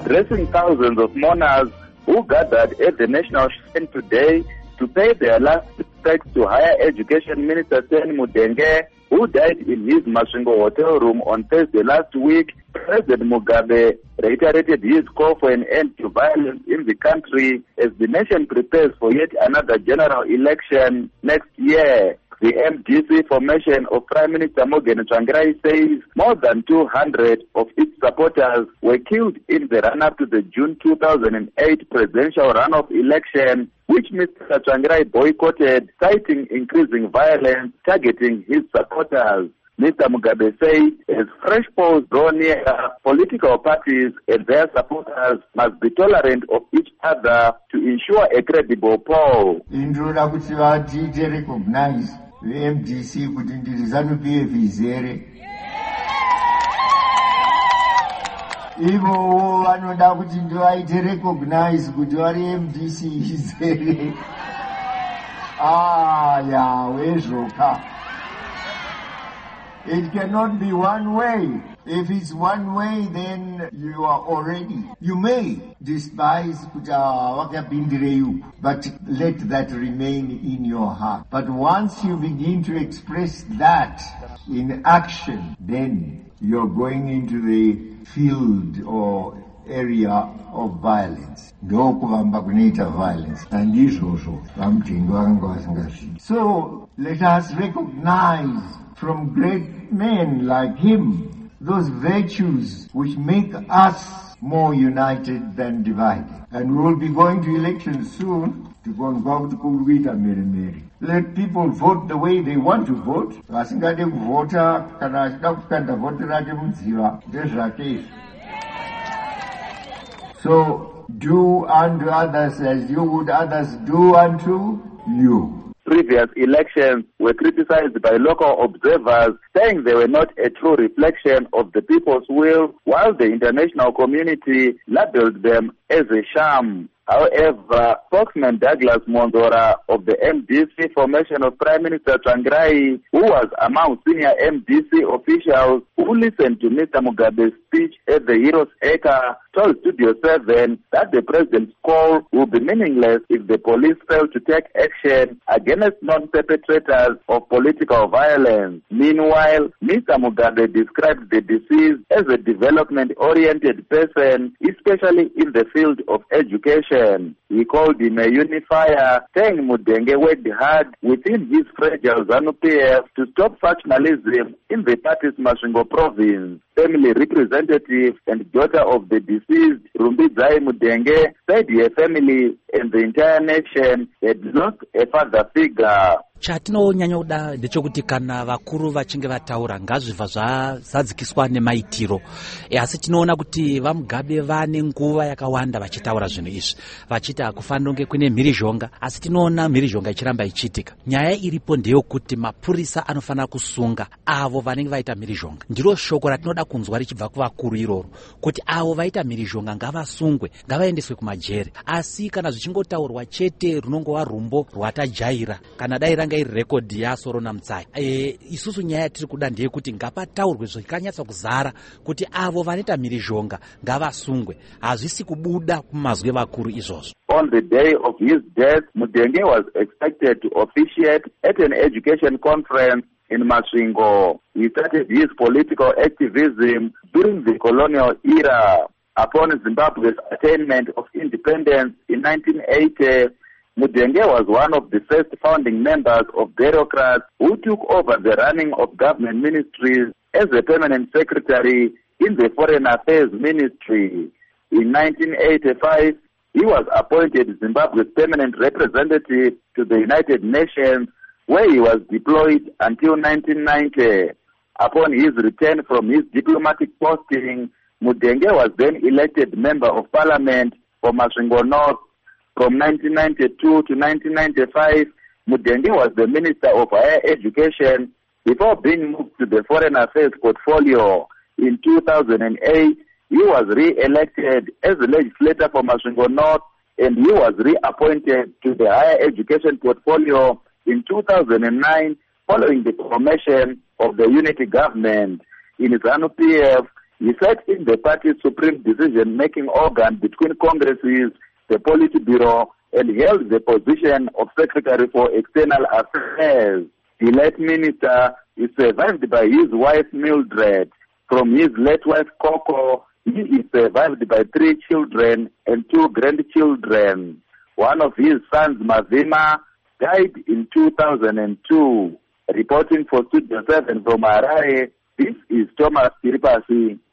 addressing thousands of mourners who gathered at the National Shrine today to pay their last respects to Higher Education Minister Seni Mudenge, who died in his Masvingo hotel room on Thursday last week. President Mugabe reiterated his call for an end to violence in the country as the nation prepares for yet another general election next year. The MDC formation of Prime Minister Morgan Tsvangirai says more than 200 of its supporters were killed in the run-up to the June 2008 presidential runoff election, which Mr. Tsvangirai boycotted, citing increasing violence targeting his supporters. Mr. Mugabe said as fresh polls draw near, political parties and their supporters must be tolerant of each other to ensure a credible poll. Recognize the MDC kuti ndiri ZANU-PF izere. Ivo vanoda kuti ndivaite recognize kuti vari MDC izere. Wezvoka. It cannot be one way. If it's one way, then you are already. You may despise Vakapindireyu, but let that remain in your heart. But once you begin to express that in action, then you're going into the field or area of violence. Violence. So let us recognize from great men like him those virtues which make us more united than divided. And we will be going to elections soon to go and go to Mary. Let people vote the way they want to vote. So do unto others as you would others do unto you. Previous elections were criticized by local observers, saying they were not a true reflection of the people's will, while the international community labeled them as a sham. However, spokesman Douglas Mondora of the MDC formation of Prime Minister Tsvangirai, who was among senior MDC officials who listened to Mr. Mugabe's speech at the Heroes Acre, told Studio 7 that the president's call will be meaningless if the police fail to take action against non-perpetrators of political violence. Meanwhile, Mr. Mugabe described the deceased as a development-oriented person, especially in the field of education. He called him a unifier, saying Mudenge worked hard within his fragile ZANU-PF to stop factionalism in the party's Masvingo province. Family representative and daughter of the deceased, Rumbidzai Mudenge, said her family and the entire nation had lost a father figure. Chatinonyanya kuda ndechekuti kana vakuru vachinge vataura ngazvibva zvazadzikiswa nemaitiro. Asi tinoona kuti vaMugabe vane nguva yakawanda vachitaura zvinhu izvi. Vachiti hakufanira kunge kune mhirizhonga, asi tinoona mhirizhonga ichiramba ichiitika. Nyaya iripo ndeyokuti mapurisa anofanira kusunga avo vanenge vaita mhirizhonga. Ndiro shoko ratinoda kunzwa richibva kuvakuru iroro, kuti avo vaita mhirizhonga ngavasungwe, ngavaendeswe kumajere. Asi kana zvichingotaurwa chete runongova rumbo rwatajaira, kana dai ranga iri rekodhi yaSorona Mutsai. Isusu nyaya tiri kuda ndeyekuti ngapataurwe zvakanyatsa kuzara kuti avo vanoita mhirizhonga ngavasungwe. Hazvisi kubuda kumazwi vakuru izvozvo. On the day of his death, Mudenge was expected to officiate at an education conference in Masvingo. He started his political activism during the colonial era. Upon Zimbabwe's attainment of independence in 1980, Mudenge was one of the first founding members of bureaucrats who took over the running of government ministries as a permanent secretary in the Foreign Affairs Ministry. In 1985, he was appointed Zimbabwe's permanent representative to the United Nations, where he was deployed until 1990. Upon his return from his diplomatic posting, Mudenge was then elected Member of Parliament for Masvingo North. From 1992 to 1995, Mudenge was the Minister of Higher Education before being moved to the Foreign Affairs portfolio. In 2008, he was re-elected as the legislator for Masvingo North, and he was reappointed to the Higher Education portfolio in 2009 following the formation of the unity government. In ZANU-PF, He sat in the party's supreme decision-making organ between congresses, the Politburo, and held the position of Secretary for External Affairs. The late minister is survived by his wife Mildred. From his late wife Coco, he is survived by 3 children and 2 grandchildren. One of his sons, Mavima, died in 2002. Reporting for Studio 7 from Harare, this is Thomas Kiripasi.